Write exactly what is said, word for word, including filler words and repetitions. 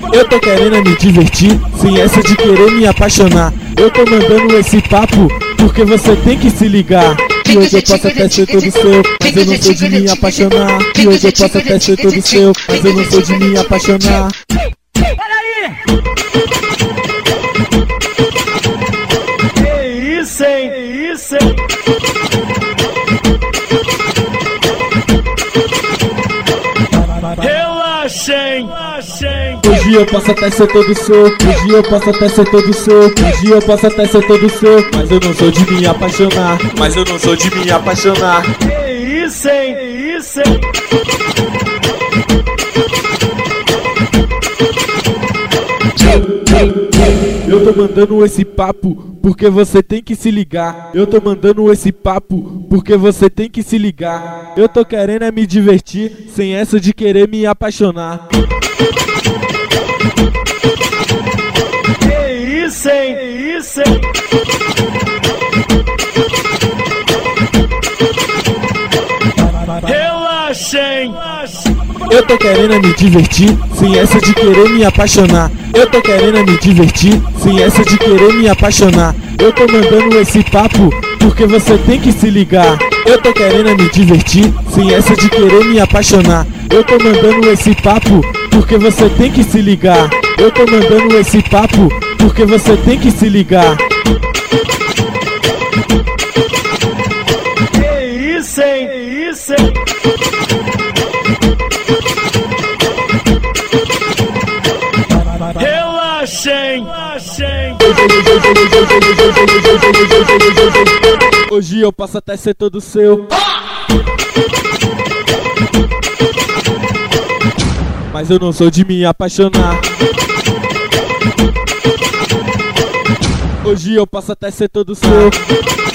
Eu tô querendo me divertir, sem essa de querer me apaixonar. Eu tô mandando esse papo, porque você tem que se ligar. Que hoje eu posso até ser todo seu, mas eu não sou de me apaixonar. Que hoje eu posso até ser todo seu, mas eu não sou de me apaixonar. Peraí! Que isso, hein? Que isso, hein? Relaxem, relaxem. Hoje eu posso até ser todo seu, hoje eu posso até ser todo seu, hoje eu posso até ser todo seu, mas eu não sou de me apaixonar, mas eu não sou de me apaixonar. Que isso, hein? Que isso, hein? Eu tô mandando esse papo, porque você tem que se ligar. Eu tô mandando esse papo, porque você tem que se ligar. Eu tô querendo é me divertir, sem essa de querer me apaixonar. Que isso, hein? Que isso, hein? Relaxem, relaxem. Eu tô querendo é me divertir, sem essa de querer me apaixonar. Eu tô querendo é me divertir, sem essa de querer me apaixonar. Eu tô mandando esse papo, porque você tem que se ligar. Eu tô querendo é me divertir, sem essa de querer me apaixonar. Eu tô mandando esse papo, porque você tem que se ligar. Eu tô mandando esse papo, porque você tem que se ligar. Que isso, hein? Que isso, hein? Relaxem, relaxem. Hoje eu posso até ser todo seu, mas eu não sou de me apaixonar. Hoje eu posso até ser todo seu,